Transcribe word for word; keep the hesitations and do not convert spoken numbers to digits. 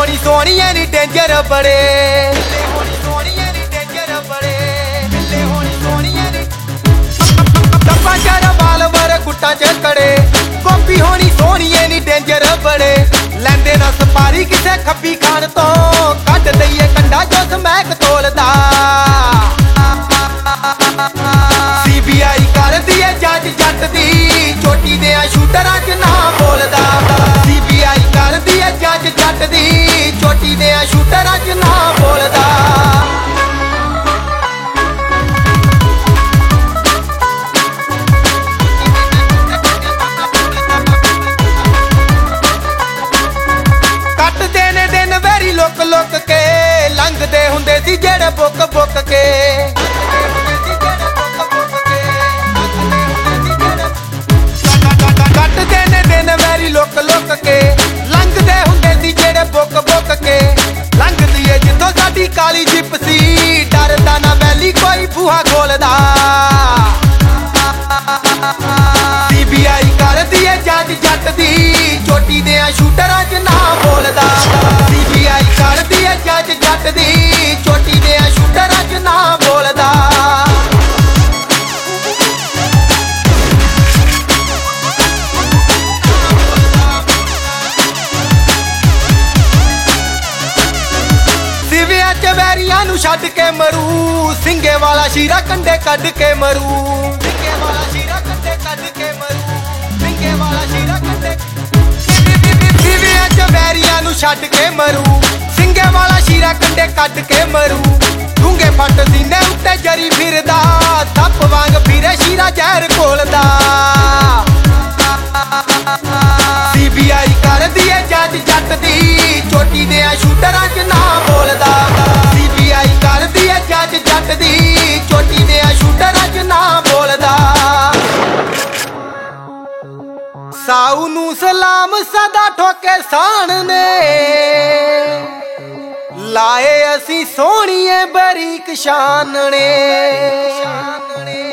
ਹੋਣੀ ਸੋਹਣੀਏ ਨੀ ਡੇਂਜਰ ਬੜੇ, ਬਿੱਲੇ ਹੋਣੀ ਸੋਹਣੀਏ ਨੀ ਡੇਂਜਰ ਬੜੇ, ਬਿੱਲੇ ਹੋਣੀ ਸੋਹਣੀਏ ਨੀ ਡੱਬਾ ਚ ਰਿਵਾਲਵਰ ਗੁੱਟਾਂ ਚ ਕੜੇ। ਗੋਪੀ ਹੋਣੀ ਸੋਹਣੀਏ ਨੀ ਡੇਂਜਰ ਬੜੇ, ਲੈਂਦੇ ਨਾ ਸਪਾਰੀ ਕਿਸੇ ਖੱਬੀ ਖਾਨ ਤੋਂ, ਕੱਢ ਦਈਏ ਕੰਡਾ ਜੋ ਸਮੈਕ ਤੋਲਦਾ। ਸੀ ਬੀ ਆਈ ਕਰਦੀ ਏ ਜੱਜ ਜੱਟ ਦੀ, ਚੋਟੀ ਦੇ ਸ਼ੂਟਰਾਂ ਚ ਨਾ ਬੋਲਦਾ। ਸੀ ਬੀ ਆਈ ਕਰਦੀ ਏ ਜੱਜ ਜੱਟ ਦੀ, ਚੋਟੀ ਦੇ ਸ਼ੂਟਰਾਂ ਚ ਨਾ ਬੋਲਦਾ। ਕੱਟਦੇ ਨੇ ਦਿਨ ਵੈਰੀ ਲੁੱਕ ਲੁੱਕ ਕੇ, ਲੰਘਦੇ ਹੁੰਦੇ ਸੀ ਜਿਹੜੇ ਬੁੱਕ ਬੁੱਕ ਕੇ। ਕੱਟਦੇ ਨੇ ਦਿਨ ਵੈਰੀ ਲੁੱਕ ਲੁੱਕ ਕੇ, ਲੰਘਦੇ ਹੁੰਦੇ ਸੀ ਜਿਹੜੇ ਬੁੱਕ ਬੁੱਕ ਕੇ। ਲੰਘਦੀ ਏ ਜਿੱਥੋਂ ਸਾਡੀ ਕਾਲੀ ਜਿੱਪ ਸੀ, ਡਰਦਾ ਨਾ ਵੈਲੀ ਕੋਈ ਬੂਹਾ ਖੋਲਦਾ। ਸੀ ਬੀ ਆਈ ਕਰਦੀ ਏ ਜੱਜ ਜੱਟ ਦੀ, ਚੋਟੀ ਦੇ ਸ਼ੂਟਰਾਂ ਚ ਨਾ ਬੋਲਦਾ। ਸੀ ਬੀ ਆਈ ਕਰਦੀ ਏ ਜੱਜ ਜੱਟ ਦੀ, ਚੋਟੀ ਦੇ ਸ਼ੂਟਰਾਂ ਚ ਨਾ ਬੋਲਦਾ। ਸਿਵਿਆਂ ਚ ਵੈਰੀਆਂ ਨੂੰ ਛੱਡ ਕੇ ਮਰੂ, ਸਿੰਘੇ ਵਾਲਾ ਸ਼ੀਰਾ ਕੰਡੇ ਕੱਢ ਕੇ ਮਰੂ। ਸਿੰਘੇ ਵਾਲਾ ਸ਼ੀਰਾ ਕੰਡੇ ਕੱਢ ਕੇ ਮਰੂ, ਸਿੰਘੇ ਵਾਲਾ ਸ਼ੀਰਾ ਕੰਡੇ। ਸਿਵਿਆਂ ਚ ਵੈਰੀਆਂ ਨੂੰ ਛੱਡ ਕੇ ਮਰੂ, ਸਿੰਘੇ ਵਾਲਾ ਸ਼ੀਰਾ ਕੰਡੇ ਕੱਢ ਕੇ ਮਰੂ। ਡੂੰਘੇ ਫੱਟ ਸੀਨੇ ਉੱਤੇ ਜਰੀ ਫਿਰਦਾ, ਸੱਪ ਵਾਂਗ ਫਿਰੇ ਸ਼ੀਰਾ ਜ਼ਹਿਰ ਘੋਲਦਾ। ਸੀ ਬੀ ਆਈ ਕਰਦੀ ਏ ਜੱਜ ਜੱਟ ਦੀ, ਚੋਟੀ ਦੇ ਸ਼ੂਟਰਾਂ ਚ ਨਾ ਬੋਲਦਾ। ਸੀ ਬੀ ਆਈ ਕਰਦੀ ਏ ਜੱਜ ਜੱਟ ਦੀ, ਚੋਟੀ ਦੇ ਸ਼ੂਟਰਾਂ ਚ ਨਾ ਬੋਲਦਾ। ਸਾਊ ਨੂੰ ਸਲਾਮ ਸਦਾ ਠੋਕੇ ਸਾਣ ਨੇ, ਲਾਏ ਅਸੀਂ ਸੋਹਣੀਏ ਬਰੀਕ ਸ਼ਾਨ ਨੇ।